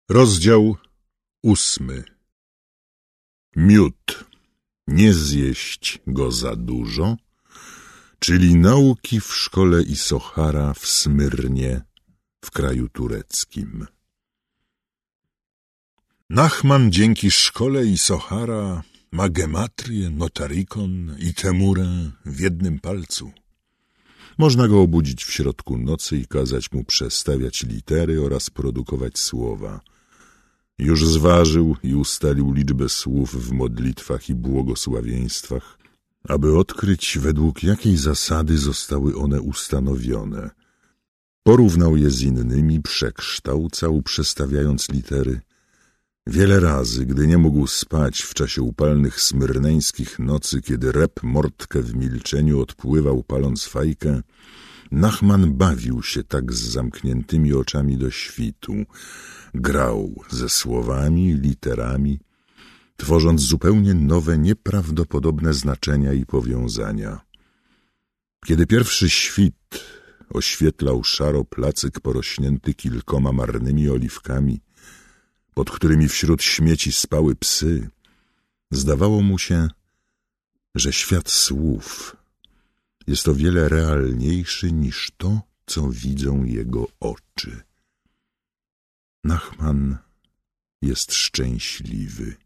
Rozdział 8. Miód. Nie zjeść go za dużo, czyli nauki w szkole Isochara w Smyrnie w kraju tureckim. Nachman dzięki szkole Isochara ma gematrię, notarikon i temurę w jednym palcu. Można go obudzić w środku nocy i kazać mu przestawiać litery oraz produkować słowa. Już zważył i ustalił liczbę słów w modlitwach i błogosławieństwach, aby odkryć, według jakiej zasady zostały one ustanowione. Porównał je z innymi, przekształcał, przestawiając litery. Wiele razy, gdy nie mógł spać w czasie upalnych smyrneńskich nocy, kiedy Reb Mordke w milczeniu odpływał, paląc fajkę, Nachman bawił się tak z zamkniętymi oczami do świtu. Grał ze słowami, literami, tworząc zupełnie nowe, nieprawdopodobne znaczenia i powiązania. Kiedy pierwszy świt oświetlał szaro placyk porośnięty kilkoma marnymi oliwkami, pod którymi wśród śmieci spały psy, zdawało mu się, że świat słów jest o wiele realniejszy niż to, co widzą jego oczy. Nachman jest szczęśliwy.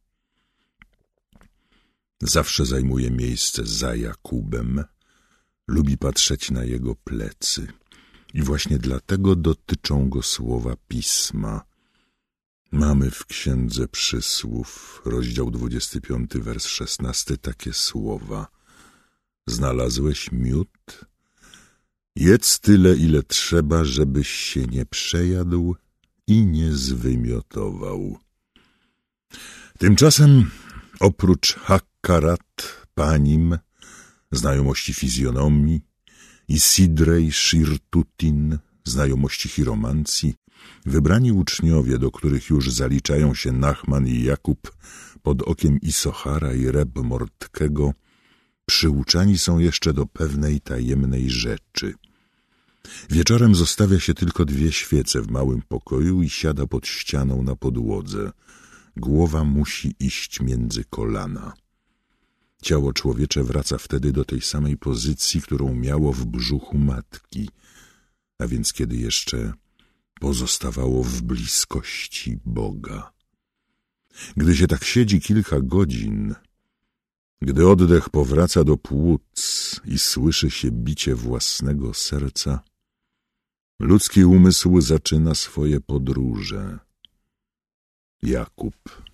Zawsze zajmuje miejsce za Jakubem, lubi patrzeć na jego plecy i właśnie dlatego dotyczą go słowa Pisma. Mamy w Księdze Przysłów, rozdział 25, wers 16, takie słowa. Znalazłeś miód? Jedz tyle, ile trzeba, żebyś się nie przejadł i nie zwymiotował. Tymczasem oprócz Hakkarat, Panim, znajomości fizjonomii, i Sidrej, Shirtutin, znajomości chiromancji, wybrani uczniowie, do których już zaliczają się Nachman i Jakub, pod okiem Isochara i Reb Mordkego, przyuczani są jeszcze do pewnej tajemnej rzeczy. Wieczorem zostawia się tylko 2 świece w małym pokoju i siada pod ścianą na podłodze. Głowa musi iść między kolana. Ciało człowiecze wraca wtedy do tej samej pozycji, którą miało w brzuchu matki, a więc kiedy jeszcze pozostawało w bliskości Boga. Gdy się tak siedzi kilka godzin, gdy oddech powraca do płuc i słyszy się bicie własnego serca, ludzki umysł zaczyna swoje podróże. Jakub,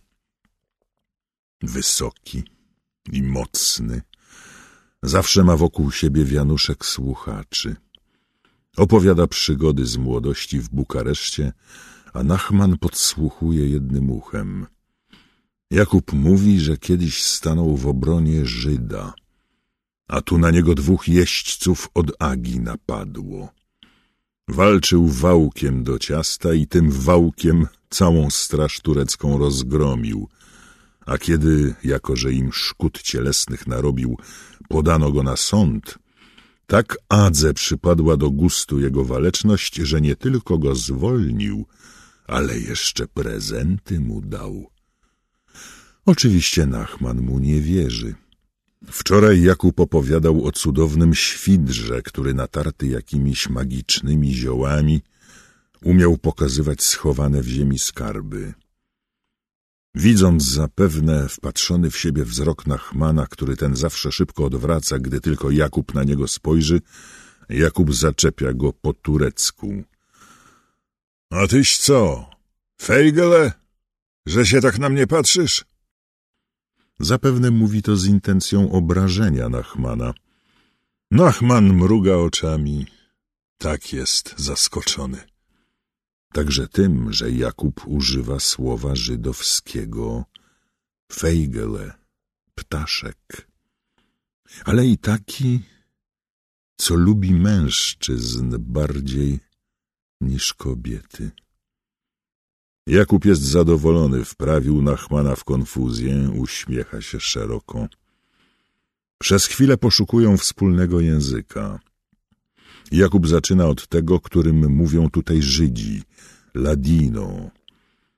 wysoki i mocny, zawsze ma wokół siebie wianuszek słuchaczy. Opowiada przygody z młodości w Bukareszcie, a Nachman podsłuchuje jednym uchem. Jakub mówi, że kiedyś stanął w obronie Żyda, a tu na niego 2 jeźdźców od Agi napadło. Walczył wałkiem do ciasta i tym wałkiem całą straż turecką rozgromił, a kiedy, jako że im szkód cielesnych narobił, podano go na sąd, tak Adze przypadła do gustu jego waleczność, że nie tylko go zwolnił, ale jeszcze prezenty mu dał. Oczywiście Nachman mu nie wierzy. Wczoraj Jakub opowiadał o cudownym świdrze, który natarty jakimiś magicznymi ziołami umiał pokazywać schowane w ziemi skarby. Widząc zapewne wpatrzony w siebie wzrok Nachmana, który ten zawsze szybko odwraca, gdy tylko Jakub na niego spojrzy, Jakub zaczepia go po turecku. — A tyś co, fejgele, że się tak na mnie patrzysz? Zapewne mówi to z intencją obrażenia Nachmana. Nachman mruga oczami. Tak jest zaskoczony. Także tym, że Jakub używa słowa żydowskiego fejgele, ptaszek, ale i taki, co lubi mężczyzn bardziej niż kobiety. Jakub jest zadowolony, wprawił Nachmana w konfuzję, uśmiecha się szeroko. Przez chwilę poszukują wspólnego języka. Jakub zaczyna od tego, którym mówią tutaj Żydzi, ladino.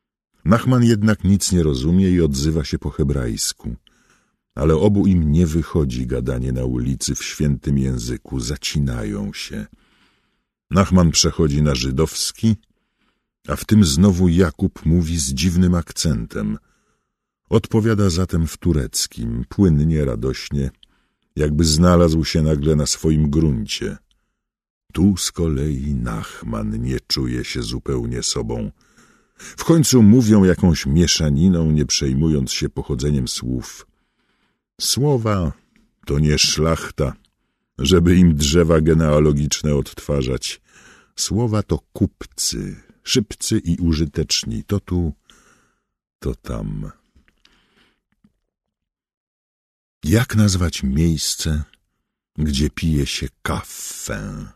Nachman jednak nic nie rozumie i odzywa się po hebrajsku. Ale obu im nie wychodzi gadanie na ulicy w świętym języku, zacinają się. Nachman przechodzi na żydowski, a w tym znowu Jakub mówi z dziwnym akcentem. Odpowiada zatem w tureckim, płynnie, radośnie, jakby znalazł się nagle na swoim gruncie. Tu z kolei Nachman nie czuje się zupełnie sobą. W końcu mówią jakąś mieszaniną, nie przejmując się pochodzeniem słów. Słowa to nie szlachta, żeby im drzewa genealogiczne odtwarzać. Słowa to kupcy, szybcy i użyteczni, to tu, to tam. Jak nazwać miejsce, gdzie pije się kaffę?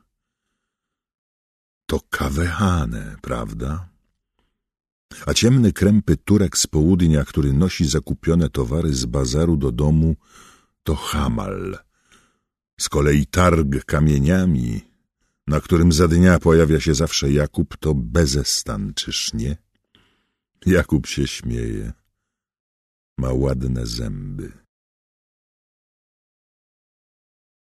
To kawehane, prawda? A ciemny, krępy Turek z południa, który nosi zakupione towary z bazaru do domu, to hamal. Z kolei targ kamieniami, na którym za dnia pojawia się zawsze Jakub, to bezestan, czyż nie? Jakub się śmieje. Ma ładne zęby.